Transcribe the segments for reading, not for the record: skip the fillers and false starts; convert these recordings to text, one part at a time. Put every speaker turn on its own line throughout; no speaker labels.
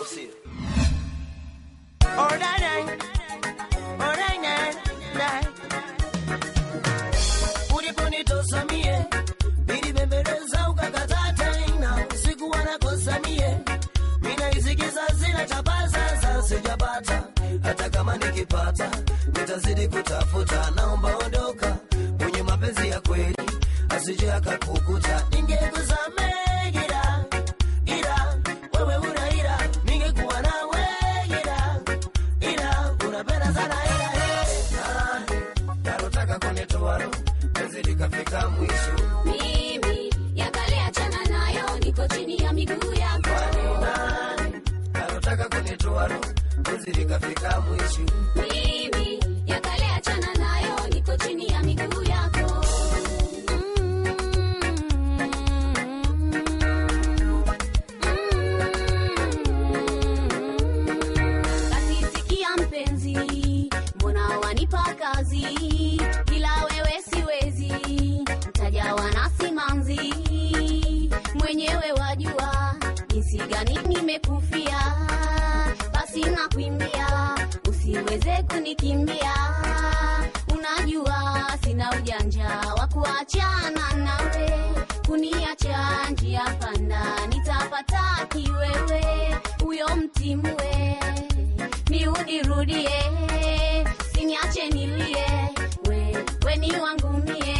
see.
Uniponidosamie bili bembeleza ukakata ina siku wanakosamie mina izigiza zina chapaza za sijapata hata kama nikipata nitazidi kutafuta naomba ondoka kwenye mapenzi ya kweli asije akakukuta ningekusamea ila wewe unaira ningekuwa nawe ila unapenda sana ila nataka kunitoa penzi likafika mwisho
mimi yakale achana nayo niko chini ya miguu yako
nataka kunitoa penzi likafika mwisho
mimi yakale achana nayo niko chini ya miguu yako kasisikia mpenzi mbona wanipa kazi ila wewe siwezi mtajawa na simanzi mwenyewe wajua jinsi gani nimekufia basi nakuimbia usiweze kunikimbia unajua sina ujanja wa kuachana nawe kuniacha njia panda nitapata kiwewe huyo mtimwe niudirudie siniache nilie we ni wangu mie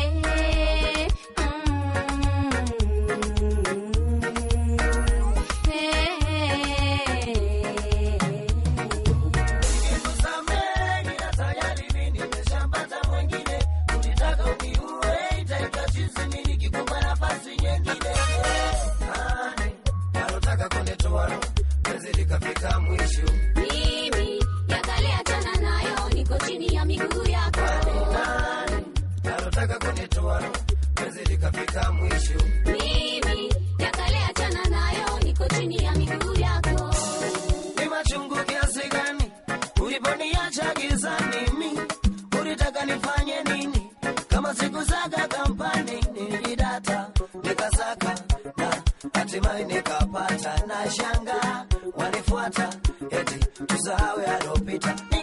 mimi yakale achana nayo niko chini ya miguu yako
nataka kunitoa penzi likafika mwisho
mimi yakale achana nayo niko chini ya miguu yako
ni machungu kiasi gani uliponiacha gizani mimi ulitaka nifanye nini kama siku zaka kampani nilidata nikasaka na hatimaye nikapata na shanga wanifuata eti tusahau yalopita